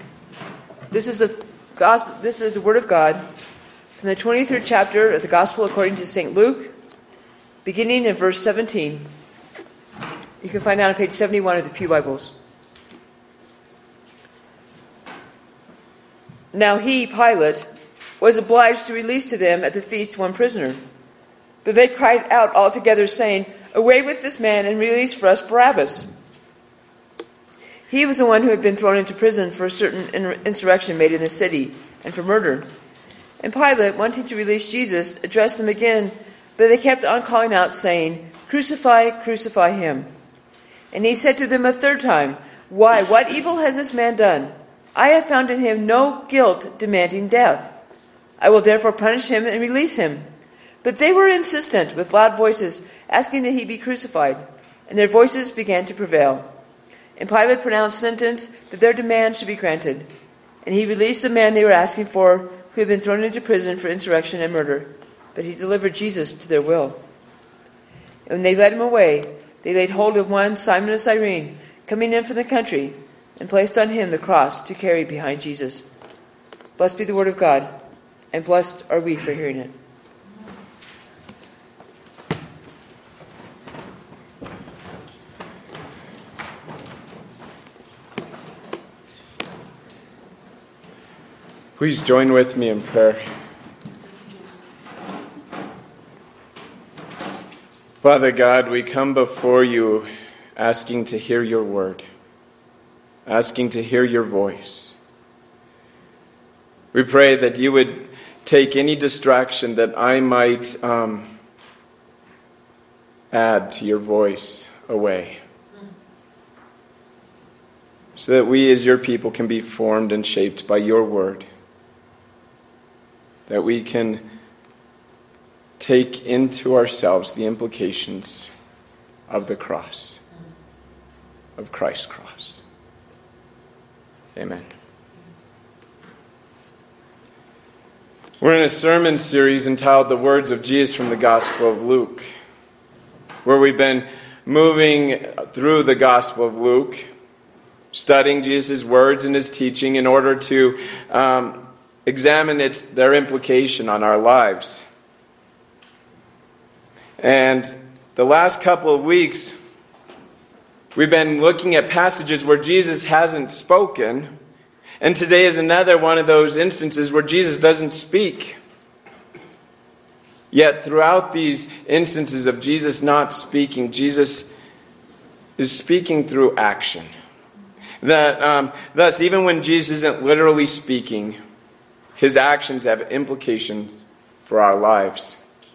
This is the Word of God from the 23rd chapter of the Gospel according to St. Luke, beginning in verse 17. You can find that on page 71 of the Pew Bibles. Now he, Pilate, was obliged to release to them at the feast one prisoner. But they cried out all together, saying, "Away with this man, and release for us Barabbas." He was the one who had been thrown into prison for a certain insurrection made in the city, and for murder. And Pilate, wanting to release Jesus, addressed them again, but they kept on calling out, saying, "Crucify, crucify him." And he said to them a third time, "Why, what evil has this man done? I have found in him no guilt demanding death. I will therefore punish him and release him." But they were insistent, with loud voices, asking that he be crucified, and their voices began to prevail. And Pilate pronounced sentence that their demand should be granted. And he released the man they were asking for, who had been thrown into prison for insurrection and murder. But he delivered Jesus to their will. And when they led him away, they laid hold of one, Simon of Cyrene, coming in from the country, and placed on him the cross to carry behind Jesus. Blessed be the word of God, and blessed are we for hearing it. Please join with me in prayer. Father God, we come before you asking to hear your word, asking to hear your voice. We pray that you would take any distraction that I might add to your voice away, so that we as your people can be formed and shaped by your word, that we can take into ourselves the implications of the cross, of Christ's cross. Amen. We're in a sermon series entitled The Words of Jesus from the Gospel of Luke, where we've been moving through the Gospel of Luke, studying Jesus' words and his teaching in order to examine their implication on our lives. And the last couple of weeks, we've been looking at passages where Jesus hasn't spoken. And today is another one of those instances where Jesus doesn't speak. Yet throughout these instances of Jesus not speaking, Jesus is speaking through action. Thus, even when Jesus isn't literally speaking, his actions have implications for our lives.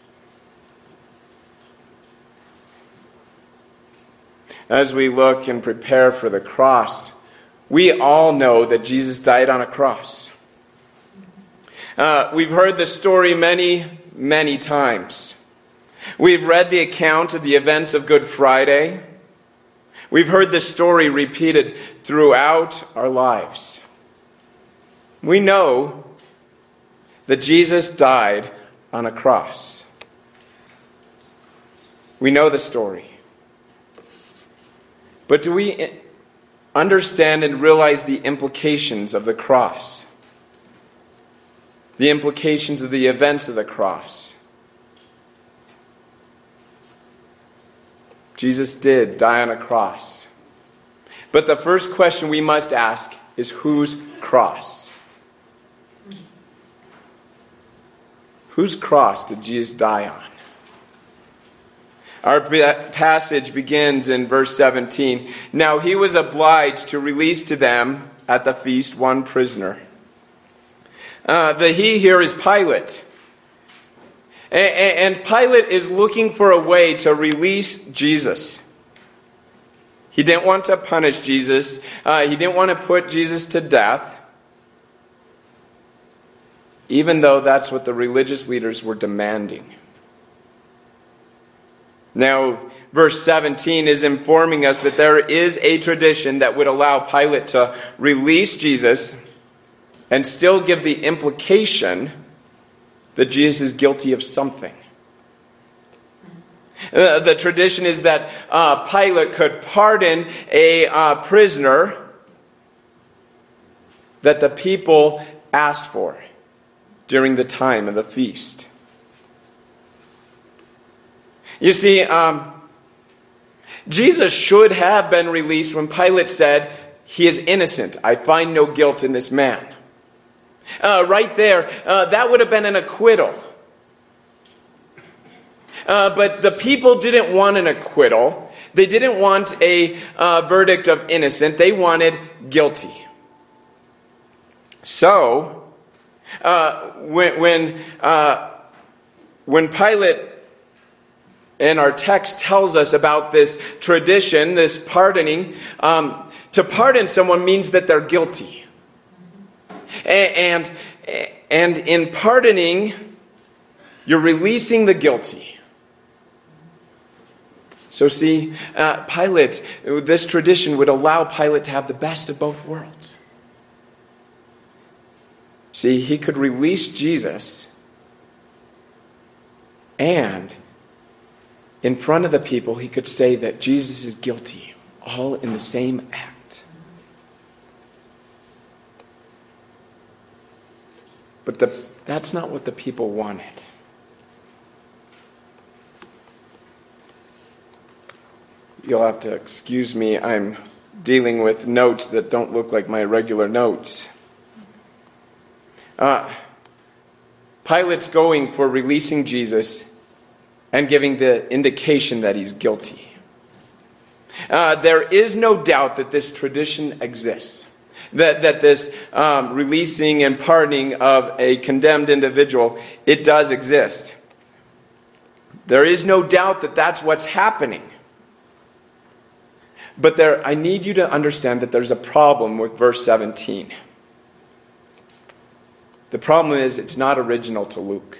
As we look and prepare for the cross, we all know that Jesus died on a cross. We've heard the story many, many times. We've read the account of the events of Good Friday. We've heard the story repeated throughout our lives. We know that Jesus died on a cross. We know the story. But do we understand and realize the implications of the cross? The implications of the events of the cross? Jesus did die on a cross. But the first question we must ask is, whose cross? Whose cross did Jesus die on? Our passage begins in verse 17. Now he was obliged to release to them at the feast one prisoner. The he here is Pilate. And Pilate is looking for a way to release Jesus. He didn't want to punish Jesus. He didn't want to put Jesus to death, even though that's what the religious leaders were demanding. Now, verse 17 is informing us that there is a tradition that would allow Pilate to release Jesus and still give the implication that Jesus is guilty of something. The tradition is that Pilate could pardon a prisoner that the people asked for during the time of the feast. You see, Jesus should have been released when Pilate said, "He is innocent. I find no guilt in this man." Right there, that would have been an acquittal. But the people didn't want an acquittal. They didn't want a verdict of innocent. They wanted guilty. So, when Pilate in our text tells us about this tradition, this pardoning, to pardon someone means that they're guilty. And in pardoning, you're releasing the guilty. So see, Pilate, this tradition would allow Pilate to have the best of both worlds. See, he could release Jesus, and in front of the people, he could say that Jesus is guilty, all in the same act. But that's not what the people wanted. You'll have to excuse me, I'm dealing with notes that don't look like my regular notes. Pilate's going for releasing Jesus and giving the indication that he's guilty. There is no doubt that this tradition exists. That this releasing and pardoning of a condemned individual, it does exist. There is no doubt that that's what's happening. But I need you to understand that there's a problem with verse 17. The problem is it's not original to Luke.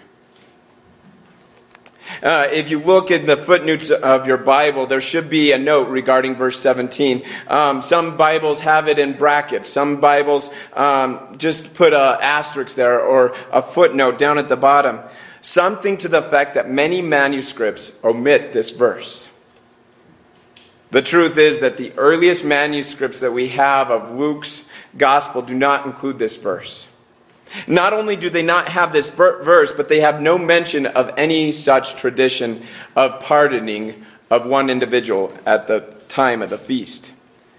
If you look at the footnotes of your Bible, there should be a note regarding verse 17. Some Bibles have it in brackets. Some Bibles just put an asterisk there or a footnote down at the bottom. Something to the effect that many manuscripts omit this verse. The truth is that the earliest manuscripts that we have of Luke's gospel do not include this verse. Not only do they not have this verse, but they have no mention of any such tradition of pardoning of one individual at the time of the feast.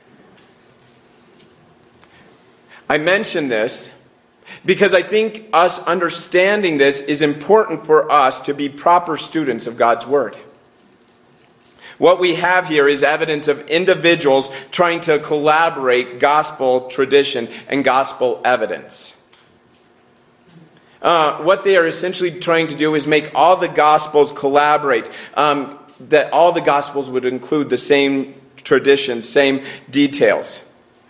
I mention this because I think us understanding this is important for us to be proper students of God's Word. What we have here is evidence of individuals trying to collaborate gospel tradition and gospel evidence. What they are essentially trying to do is make all the Gospels collaborate, that all the Gospels would include the same tradition, same details.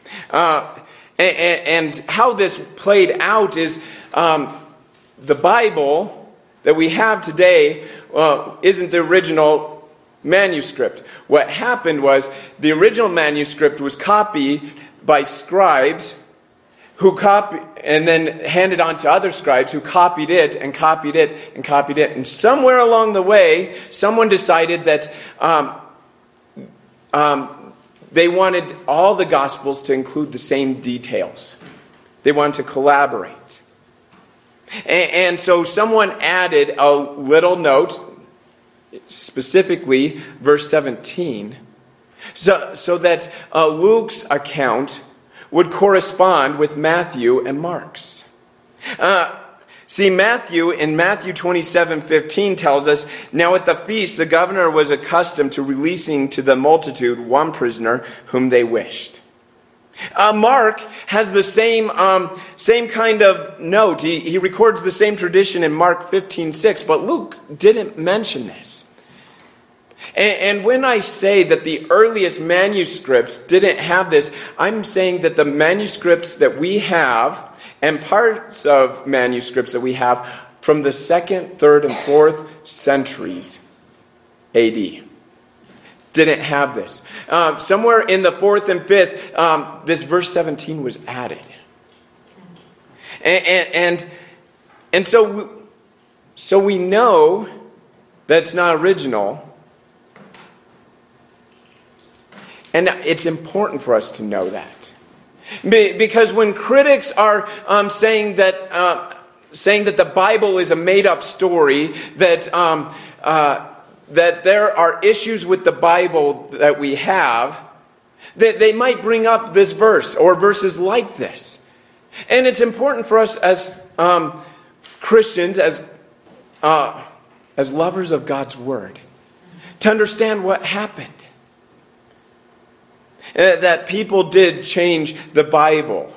And how this played out is the Bible that we have today isn't the original manuscript. What happened was the original manuscript was copied by scribes who copied and then handed on to other scribes who copied it and copied it and copied it. And somewhere along the way, someone decided that they wanted all the Gospels to include the same details. They wanted to collaborate. And so someone added a little note, specifically verse 17, so that Luke's account would correspond with Matthew and Mark's. See, Matthew, in Matthew 27:15 tells us, "Now at the feast the governor was accustomed to releasing to the multitude one prisoner whom they wished." Mark has the same kind of note. He records the same tradition in Mark 15:6, but Luke didn't mention this. And when I say that the earliest manuscripts didn't have this, I'm saying that the manuscripts that we have and parts of manuscripts that we have from the 2nd, 3rd, and 4th centuries AD didn't have this. Somewhere in the 4th and 5th, this verse 17 was added. And so we know that it's not original. And it's important for us to know that. Because when critics are saying that the Bible is a made-up story, that there are issues with the Bible that we have, that they might bring up this verse or verses like this. And it's important for us as Christians, as lovers of God's Word, to understand what happened. That people did change the Bible.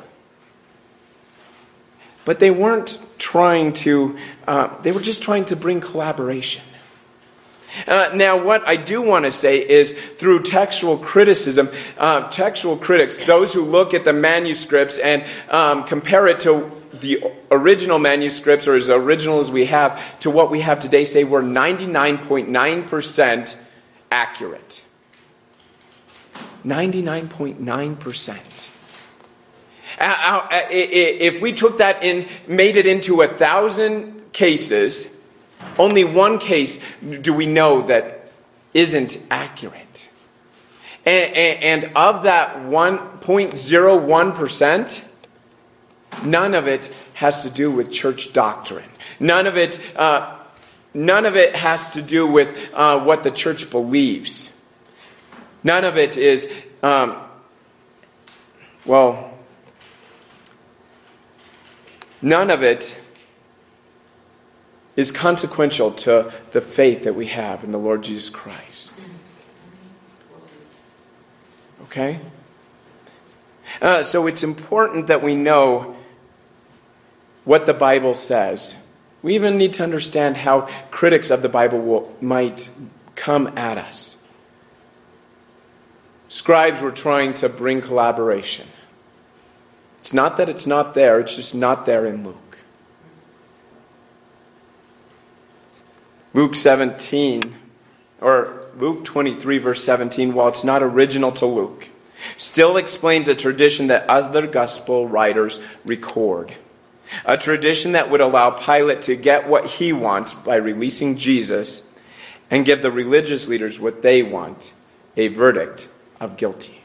But they weren't trying to, they were just trying to bring collaboration. Now, what I do want to say is through textual criticism, textual critics, those who look at the manuscripts and compare it to the original manuscripts, or as original as we have, to what we have today, say we're 99.9% accurate. 99.9%. If we took that and made it into 1,000 cases, only one case do we know that isn't accurate. And of that 1.01%, none of it has to do with church doctrine. None of it has to do with what the church believes. None of it is, none of it is consequential to the faith that we have in the Lord Jesus Christ. Okay? So it's important that we know what the Bible says. We even need to understand how critics of the Bible might come at us. Scribes were trying to bring collaboration. It's not that it's not there, it's just not there in Luke. Luke 17, or Luke 23, verse 17, while it's not original to Luke, still explains a tradition that other gospel writers record. A tradition that would allow Pilate to get what he wants by releasing Jesus and give the religious leaders what they want, a verdict of guilty.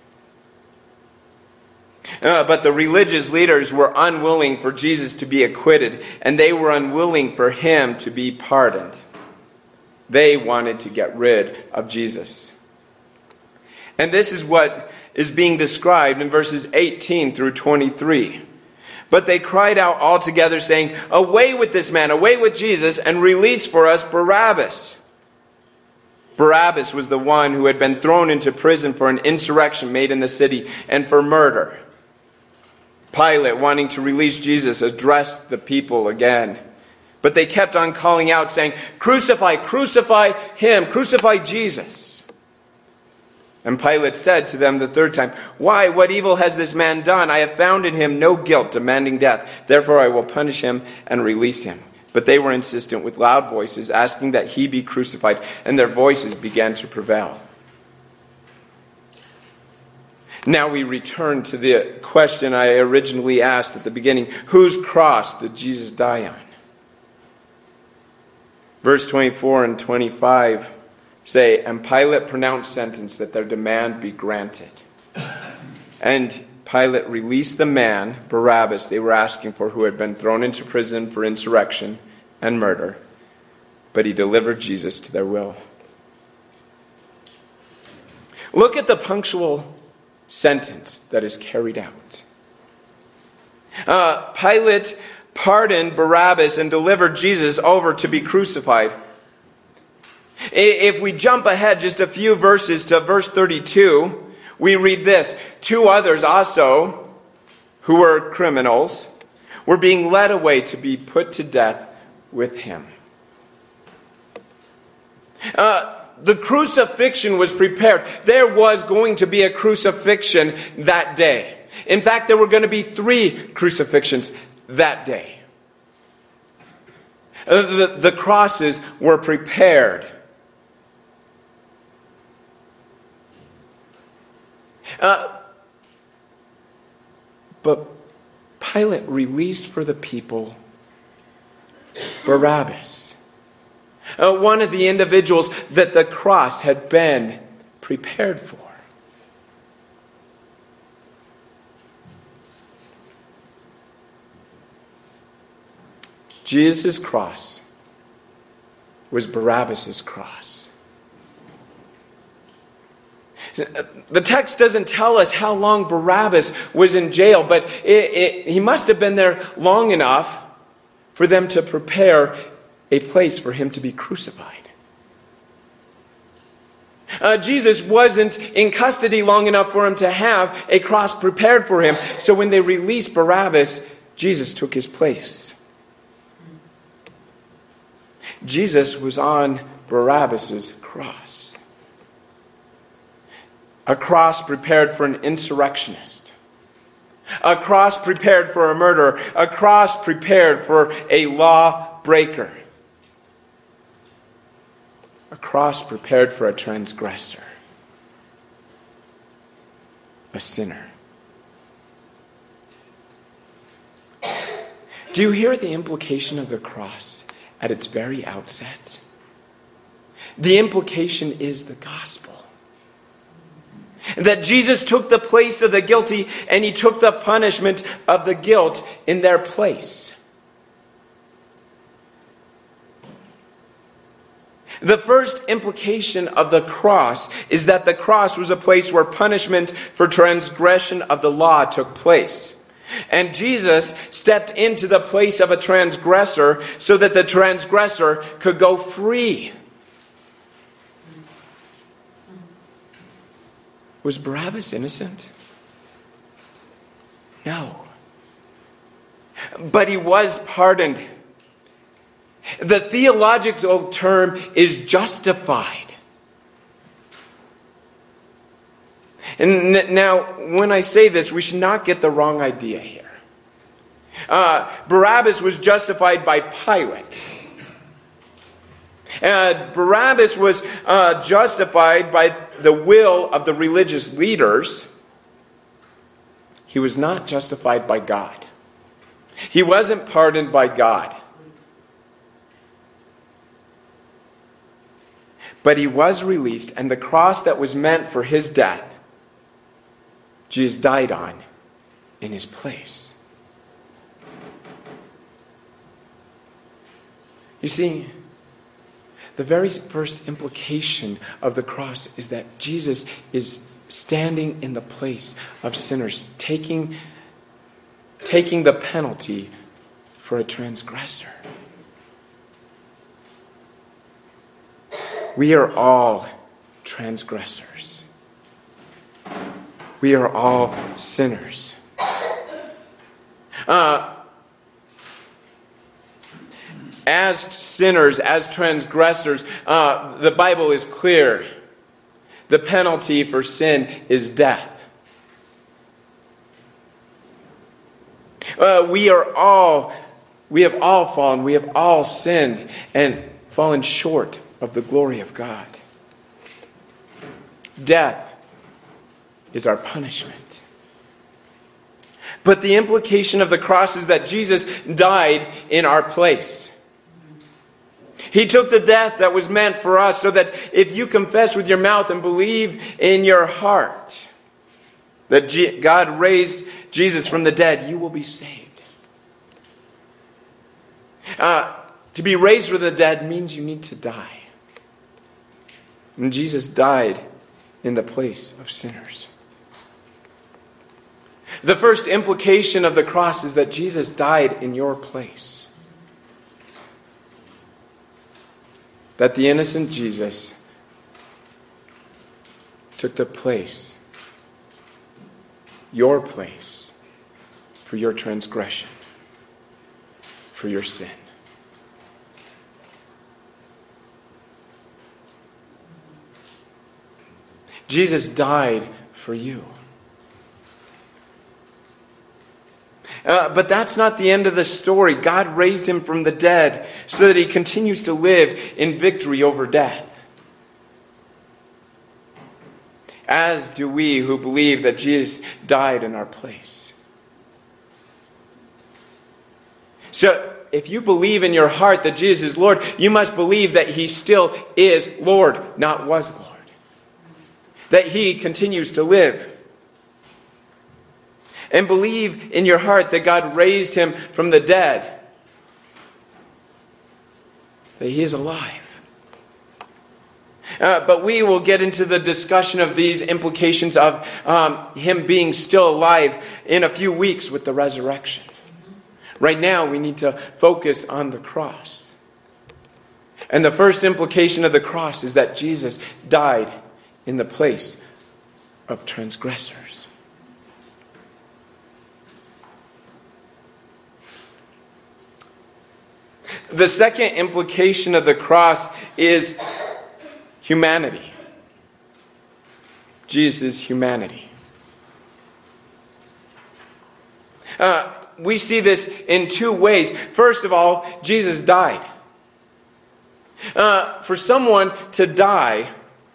But the religious leaders were unwilling for Jesus to be acquitted, and they were unwilling for him to be pardoned. They wanted to get rid of Jesus. And this is what is being described in verses 18 through 23. But they cried out all together, saying, "Away with this man, away with Jesus, and release for us Barabbas." Barabbas was the one who had been thrown into prison for an insurrection made in the city and for murder. Pilate, wanting to release Jesus, addressed the people again. But they kept on calling out, saying, "Crucify, crucify him, crucify Jesus." And Pilate said to them the third time, "Why, what evil has this man done? I have found in him no guilt demanding death. Therefore I will punish him and release him." But they were insistent with loud voices, asking that he be crucified, and their voices began to prevail. Now we return to the question I originally asked at the beginning. Whose cross did Jesus die on? Verse 24 and 25 say, "And Pilate pronounced sentence that their demand be granted. And Pilate released the man, Barabbas, they were asking for, who had been thrown into prison for insurrection and murder. But he delivered Jesus to their will." Look at the punctual sentence that is carried out. Pilate pardoned Barabbas and delivered Jesus over to be crucified. If we jump ahead just a few verses to verse 32, we read this: "Two others also, who were criminals, were being led away to be put to death with him." The crucifixion was prepared. There was going to be a crucifixion that day. In fact, there were going to be 3 crucifixions that day. The crosses were prepared. But Pilate released for the people Barabbas, one of the individuals that the cross had been prepared for. Jesus' cross was Barabbas' cross. The text doesn't tell us how long Barabbas was in jail, but he must have been there long enough for them to prepare a place for him to be crucified. Jesus wasn't in custody long enough for him to have a cross prepared for him. So when they released Barabbas, Jesus took his place. Jesus was on Barabbas' cross. A cross prepared for an insurrectionist. A cross prepared for a murderer. A cross prepared for a lawbreaker. A cross prepared for a transgressor. A sinner. Do you hear the implication of the cross at its very outset? The implication is the gospel. That Jesus took the place of the guilty and he took the punishment of the guilt in their place. The first implication of the cross is that the cross was a place where punishment for transgression of the law took place. And Jesus stepped into the place of a transgressor so that the transgressor could go free. Was Barabbas innocent? No. But he was pardoned. The theological term is justified. And now, when I say this, we should not get the wrong idea here. Barabbas was justified by Pilate. Barabbas was justified by the will of the religious leaders. He was not justified by God. He wasn't pardoned by God. But he was released, and the cross that was meant for his death, Jesus died on in his place. You see, the very first implication of the cross is that Jesus is standing in the place of sinners, taking the penalty for a transgressor. We are all transgressors. We are all sinners. As sinners, as transgressors, the Bible is clear. The penalty for sin is death. We have all fallen, we have all sinned and fallen short of the glory of God. Death is our punishment. But the implication of the cross is that Jesus died in our place. He took the death that was meant for us so that if you confess with your mouth and believe in your heart that God raised Jesus from the dead, you will be saved. To be raised from the dead means you need to die. And Jesus died in the place of sinners. The first implication of the cross is that Jesus died in your place. That the innocent Jesus took the place, your place, for your transgression, for your sin. Jesus died for you. But that's not the end of the story. God raised him from the dead so that he continues to live in victory over death. As do we who believe that Jesus died in our place. So, if you believe in your heart that Jesus is Lord, you must believe that he still is Lord, not was Lord. That he continues to live. And believe in your heart that God raised him from the dead that he is alive. But we will get into the discussion of these implications of him being still alive in a few weeks with the resurrection. Right now, we need to focus on the cross. And the first implication of the cross is that Jesus died in the place of transgressors. The second implication of the cross is humanity. Jesus' humanity. We see this in two ways. First of all, Jesus died. For someone to die,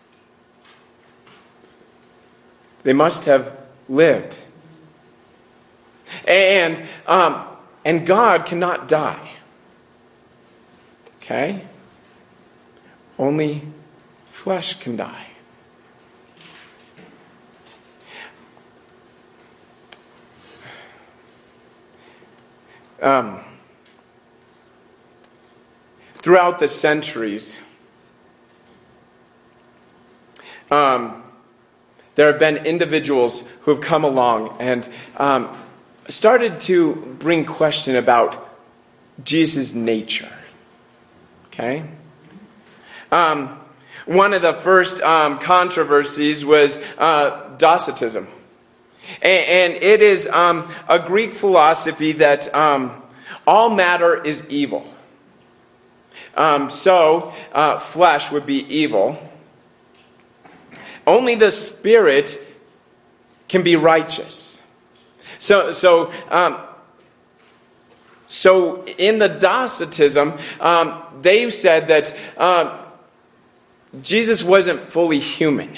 they must have lived. And God cannot die. Okay? Only flesh can die. Throughout the centuries, there have been individuals who have come along and started to bring question about Jesus' nature. Okay? One of the first controversies was Docetism. And it is a Greek philosophy that all matter is evil. So flesh would be evil. Only the spirit can be righteous. So in the Docetism, they said that Jesus wasn't fully human.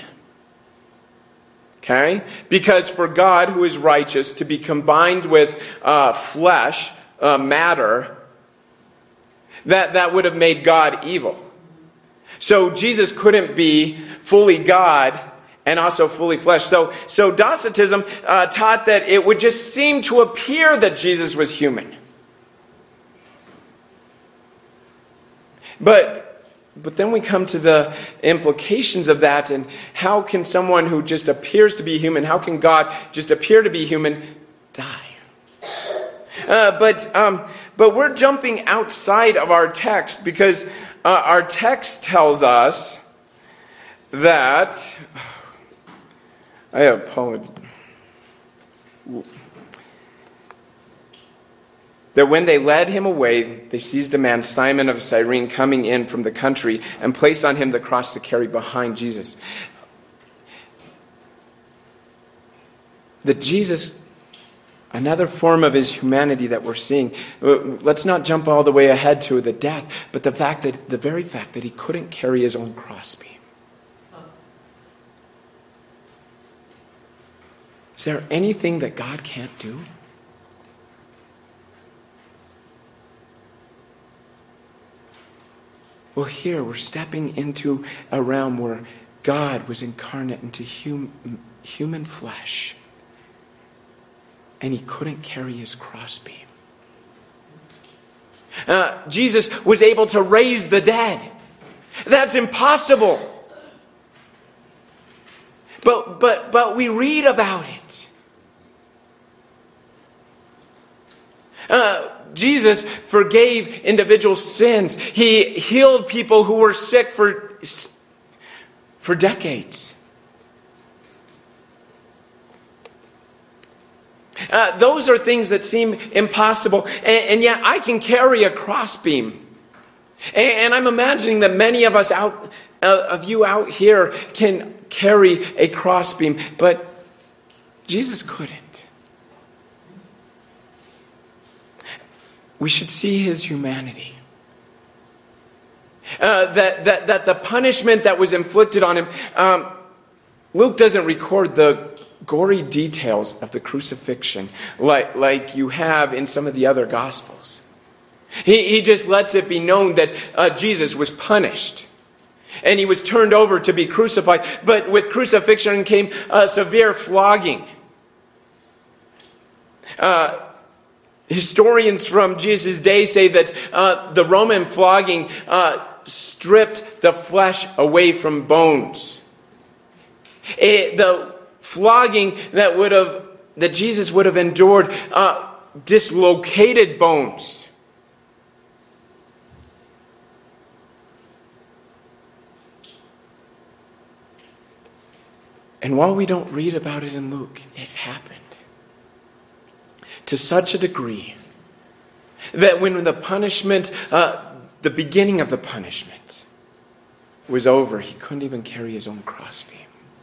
Okay? Because for God, who is righteous, to be combined with flesh, matter, that would have made God evil. So Jesus couldn't be fully God and also fully flesh. So Docetism taught that it would just seem to appear that Jesus was human. But then we come to the implications of that, and how can someone who just appears to be human, how can God just appear to be human, die? But we're jumping outside of our text, because our text tells us that, I apologize, that when they led him away, they seized a man, Simon of Cyrene, coming in from the country, and placed on him the cross to carry behind Jesus. That Jesus, another form of his humanity that we're seeing, let's not jump all the way ahead to the death, but the very fact that he couldn't carry his own crossbeam. Is there anything that God can't do? Well, here we're stepping into a realm where God was incarnate into human flesh, and he couldn't carry his crossbeam. Jesus was able to raise the dead. That's impossible. But we read about it. Jesus forgave individual sins. He healed people who were sick for decades. Those are things that seem impossible. And yet I can carry a crossbeam. And I'm imagining that many of us of you out here can carry a crossbeam. But Jesus couldn't. We should see his humanity. That the punishment that was inflicted on him, Luke doesn't record the gory details of the crucifixion like you have in some of the other Gospels. He just lets it be known that Jesus was punished. And he was turned over to be crucified. But with crucifixion came a severe flogging. Historians from Jesus' day say that the Roman flogging stripped the flesh away from bones. The flogging that Jesus would have endured dislocated bones. And while we don't read about it in Luke, it happened to such a degree that when the punishment, the beginning of the punishment was over, he couldn't even carry his own crossbeam.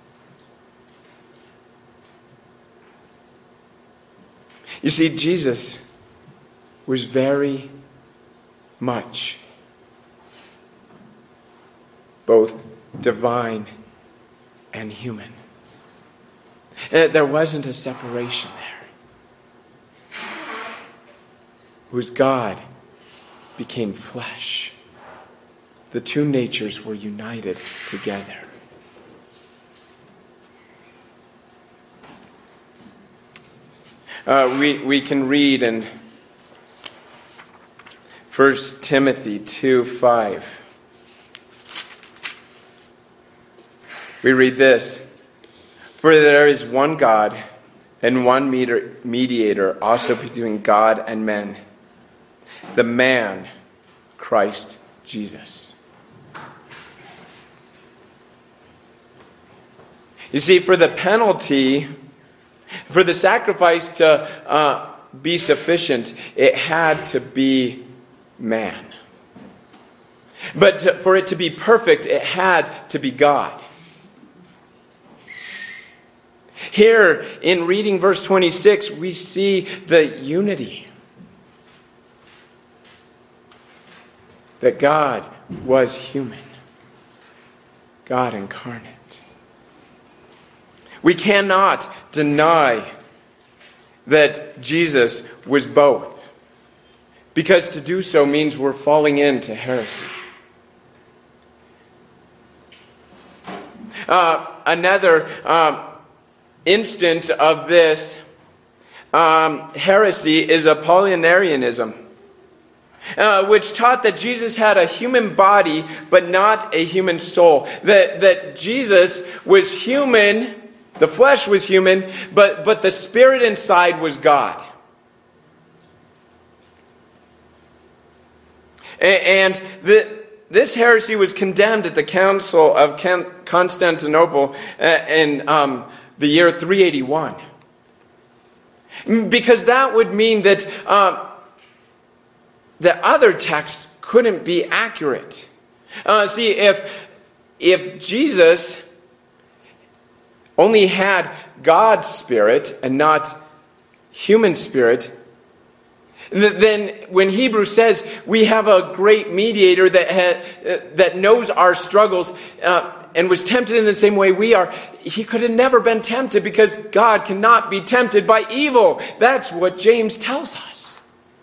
You see, Jesus was very much both divine and human. There wasn't a separation there. Whose God became flesh. The two natures were united together. We can read in 1 Timothy 2:5. We read this: "For there is one God and one mediator also between God and men, the man, Christ Jesus." You see, for the penalty, for the sacrifice to be sufficient, it had to be man. But for it to be perfect, it had to be God. Here, in reading verse 26, we see the unity. That God was human. God incarnate. We cannot deny that Jesus was both, because to do so means we're falling into heresy. Another instance of this heresy is Apollinarianism, which taught that Jesus had a human body but not a human soul. That Jesus was human, the flesh was human, but the spirit inside was God. And this heresy was condemned at the Council of Constantinople in the year 381. Because that would mean that the other texts couldn't be accurate. See, if Jesus only had God's spirit and not human spirit, then when Hebrews says we have a great mediator that knows our struggles and was tempted in the same way we are, he could have never been tempted because God cannot be tempted by evil. That's what James tells us.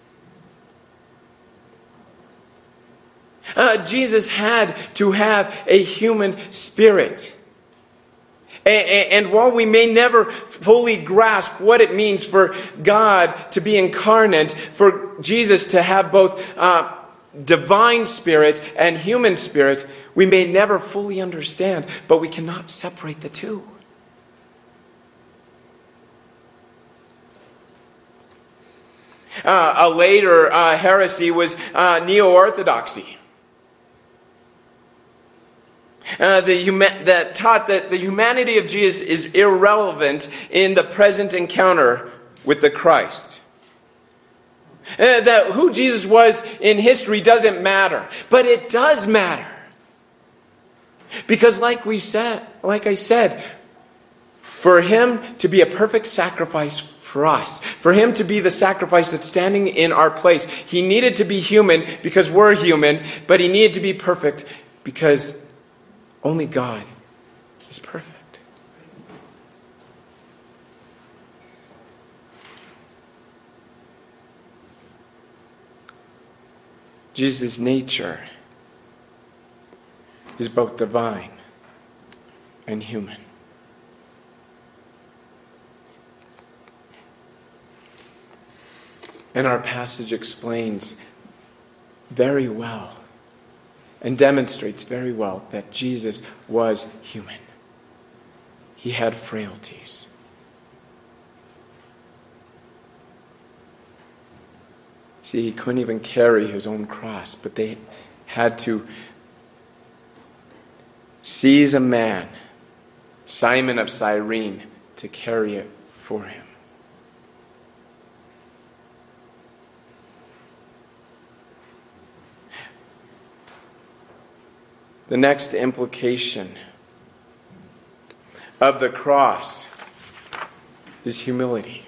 Jesus had to have a human spirit. And while we may never fully grasp what it means for God to be incarnate, for Jesus to have both divine spirit and human spirit, we may never fully understand, but we cannot separate the two. A later heresy was Neo-Orthodoxy. That taught that the humanity of Jesus is irrelevant in the present encounter with the Christ. That who Jesus was in history doesn't matter, but it does matter. Because like I said, for him to be a perfect sacrifice for us, for him to be the sacrifice that's standing in our place, he needed to be human because we're human, but he needed to be perfect because only God is perfect. Jesus' nature is both divine and human. And our passage explains very well and demonstrates very well that Jesus was human. He had frailties. See, he couldn't even carry his own cross, but they had to seize a man, Simon of Cyrene, to carry it for him. The next implication of the cross is humility.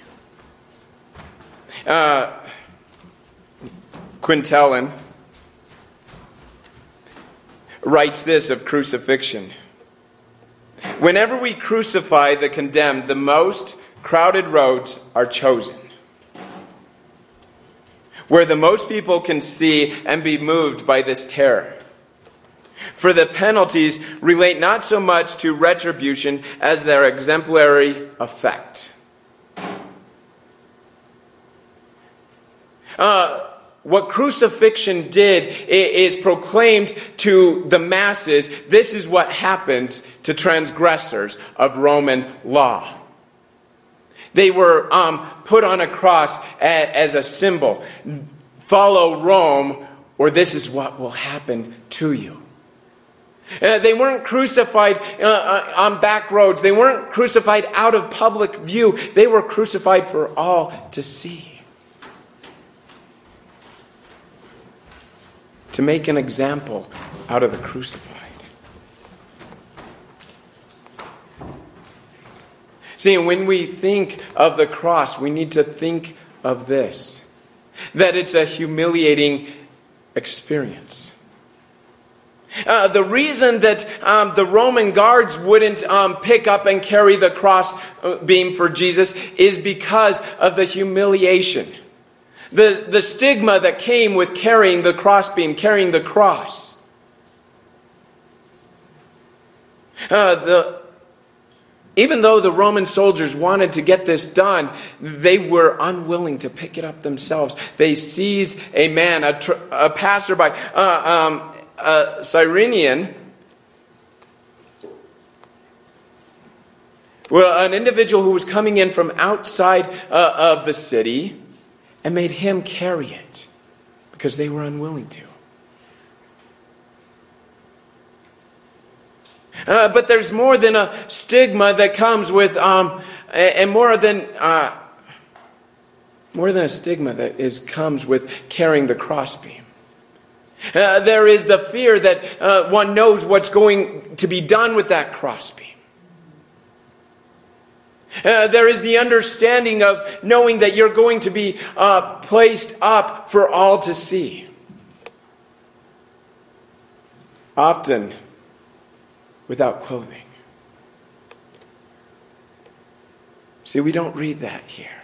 Quintellin writes this of crucifixion. Whenever we crucify the condemned, the most crowded roads are chosen, where the most people can see and be moved by this terror. For the penalties relate not so much to retribution as their exemplary effect. What crucifixion did is proclaimed to the masses, this is what happens to transgressors of Roman law. They were put on a cross as a symbol. Follow Rome, or this is what will happen to you. They weren't crucified on back roads. They weren't crucified out of public view. They were crucified for all to see. To make an example out of the crucified. See, when we think of the cross, we need to think of this. That it's a humiliating experience. The reason that the Roman guards wouldn't pick up and carry the cross beam for Jesus is because of the humiliation. The stigma that came with carrying the crossbeam, carrying the cross. Even though the Roman soldiers wanted to get this done, they were unwilling to pick it up themselves. They seized a man, a passerby, a Cyrenian, an individual who was coming in from outside of the city, and made him carry it because they were unwilling to. But there's more than a stigma that comes with, and more than a stigma that comes with carrying the crossbeam. There is the fear that one knows what's going to be done with that crossbeam. There is the understanding of knowing that you're going to be placed up for all to see. Often without clothing. See, we don't read that here.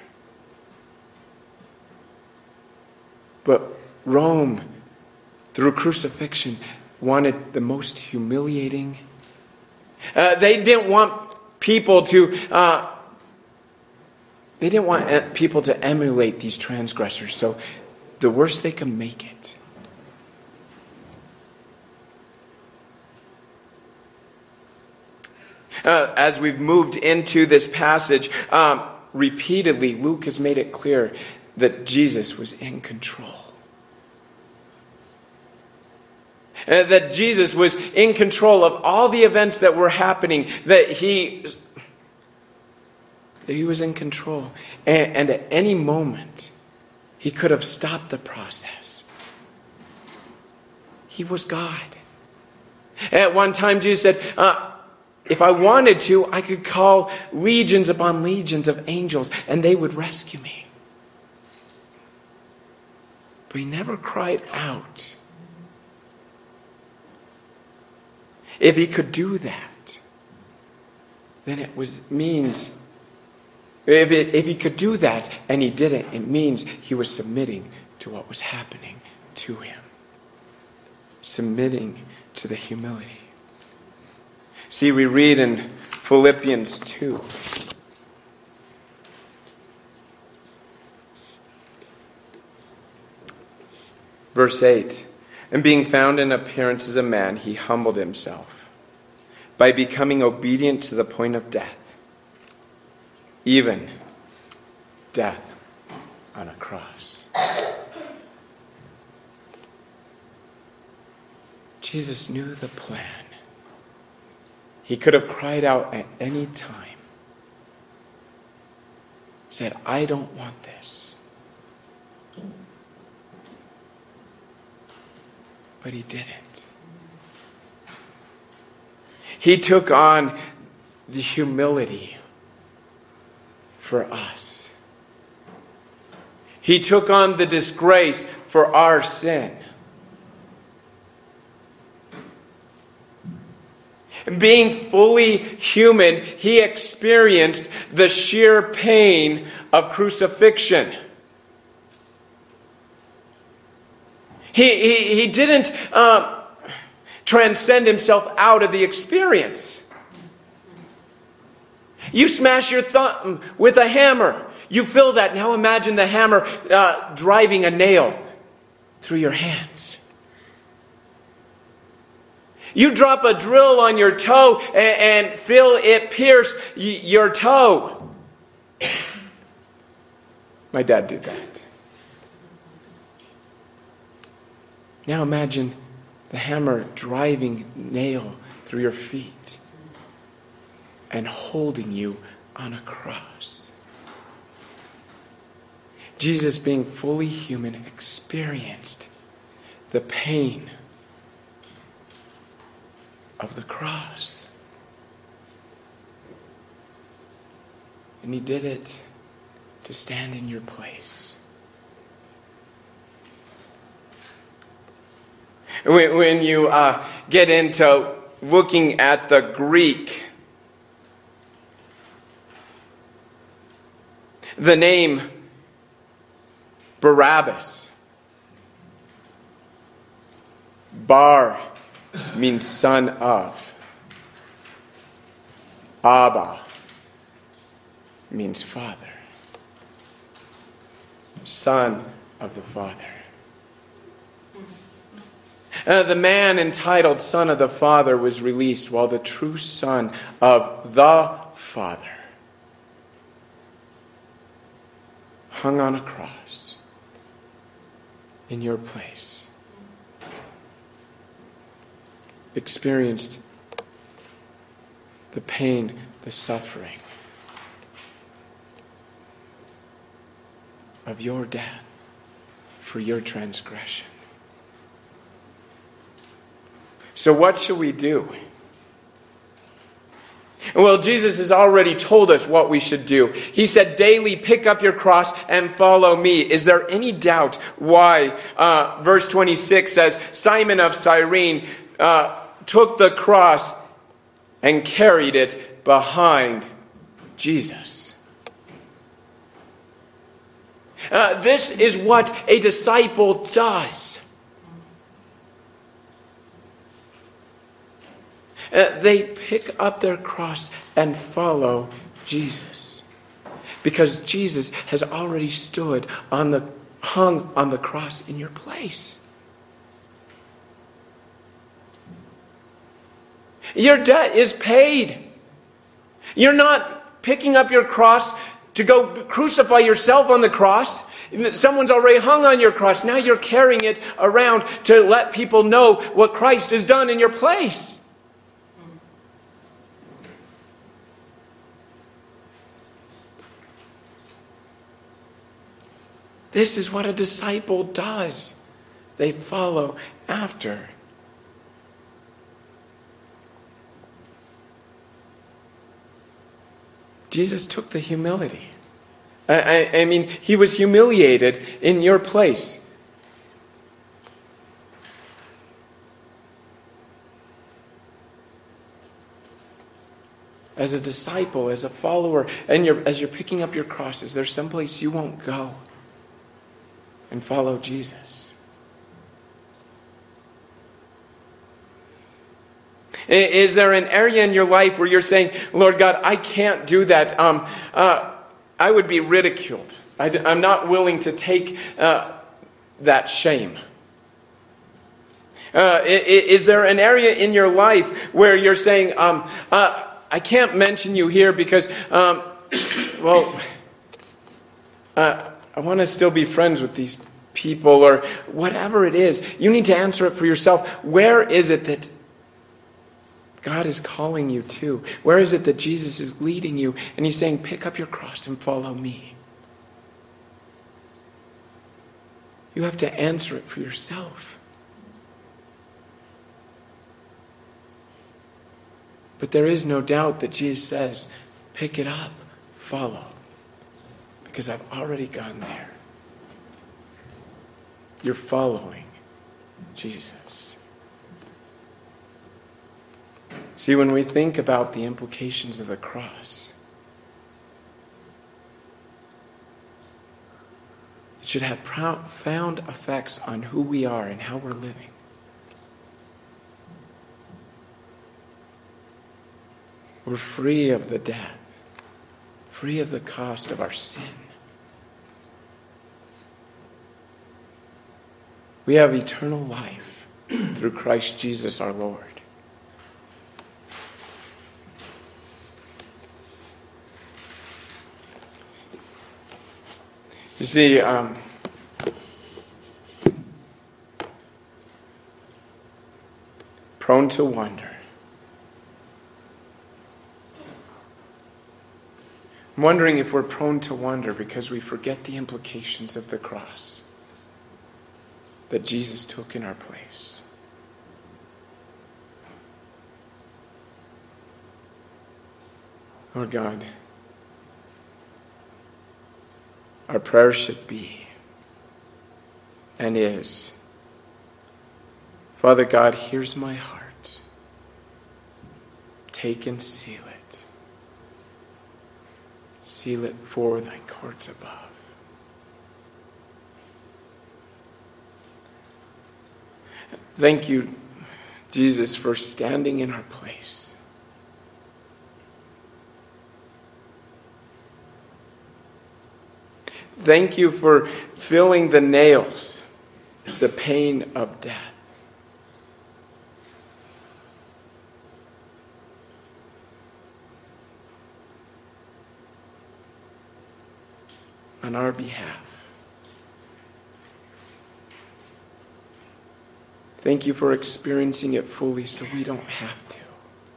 But Rome, through crucifixion, wanted the most humiliating. They didn't want people to emulate these transgressors. So the worse they can make it. As we've moved into this passage, repeatedly Luke has made it clear that Jesus was in control. That Jesus was in control of all the events that were happening, that he was in control. And at any moment, he could have stopped the process. He was God. At one time, Jesus said, if I wanted to, I could call legions upon legions of angels, and they would rescue me. But he never cried out. If he could do that, then means if he could do that and he didn't, it means he was submitting to what was happening to him. Submitting to the humility. See, we read in Philippians 2. Verse 8, and being found in appearance as a man, he humbled himself by becoming obedient to the point of death, even death on a cross. Jesus knew the plan. He could have cried out at any time, said, I don't want this. But he didn't. He took on the humility for us. He took on the disgrace for our sin. Being fully human, he experienced the sheer pain of crucifixion. He didn't transcend himself out of the experience. You smash your thumb with a hammer. You feel that. Now imagine the hammer driving a nail through your hands. You drop a drill on your toe and feel it pierce your toe. My dad did that. Now imagine the hammer driving nail through your feet and holding you on a cross. Jesus, being fully human, experienced the pain of the cross. And he did it to stand in your place. When you get into looking at the Greek, the name Barabbas, Bar means son of. Abba means father. Son of the Father. The man entitled Son of the Father was released while the true Son of the Father hung on a cross in your place. Experienced the pain, the suffering of your death for your transgression. So what should we do? Well, Jesus has already told us what we should do. He said, daily pick up your cross and follow me. Is there any doubt why? Verse 26 says, Simon of Cyrene took the cross and carried it behind Jesus. This is what a disciple does. They pick up their cross and follow Jesus. Because Jesus has already hung on the cross in your place. Your debt is paid. You're not picking up your cross to go crucify yourself on the cross. Someone's already hung on your cross. Now you're carrying it around to let people know what Christ has done in your place. This is what a disciple does. They follow after. Jesus took the humility. I mean, he was humiliated in your place. As a disciple, as a follower, and as you're picking up your crosses, there's some place you won't go and follow Jesus. Is there an area in your life where you're saying, Lord God, I can't do that. I would be ridiculed. I'm not willing to take that shame. Is there an area in your life where you're saying, I can't mention you here because, I want to still be friends with these people, or whatever it is. You need to answer it for yourself. Where is it that God is calling you to? Where is it that Jesus is leading you? And he's saying, pick up your cross and follow me. You have to answer it for yourself. But there is no doubt that Jesus says, pick it up, follow. Because I've already gone there. You're following Jesus. See, when we think about the implications of the cross, it should have profound effects on who we are and how we're living. We're free of the debt, free of the cost of our sin. We have eternal life through Christ Jesus our Lord. You see, prone to wonder. I'm wondering if we're prone to wonder because we forget the implications of the cross that Jesus took in our place. Lord God, our prayer should be and is, Father God, here's my heart. Take and seal it. Seal it for thy courts above. Thank you, Jesus, for standing in our place. Thank you for feeling the nails, the pain of death. On our behalf. Thank you for experiencing it fully so we don't have to.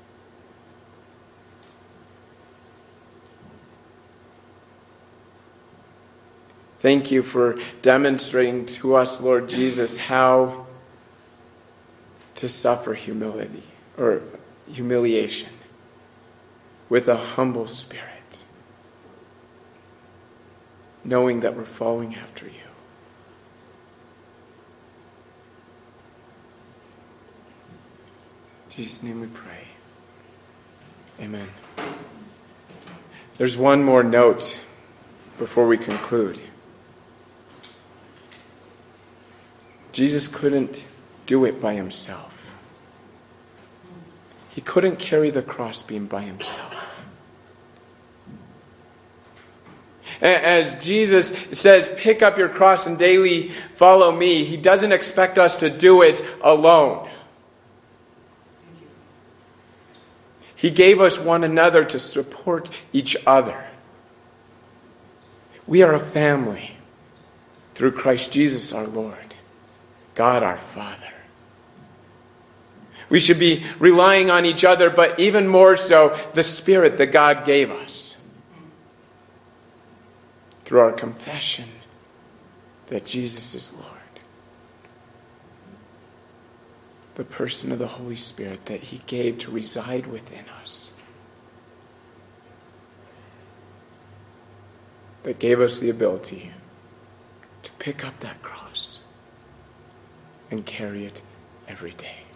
Thank you for demonstrating to us, Lord Jesus, how to suffer humility or humiliation with a humble spirit, knowing that we're following after you. In Jesus' name we pray. Amen. There's one more note before we conclude. Jesus couldn't do it by himself. He couldn't carry the crossbeam by himself. As Jesus says, pick up your cross and daily follow me, he doesn't expect us to do it alone. He gave us one another to support each other. We are a family through Christ Jesus our Lord, God our Father. We should be relying on each other, but even more so, the Spirit that God gave us. Through our confession that Jesus is Lord. The person of the Holy Spirit that he gave to reside within us. That gave us the ability to pick up that cross and carry it every day.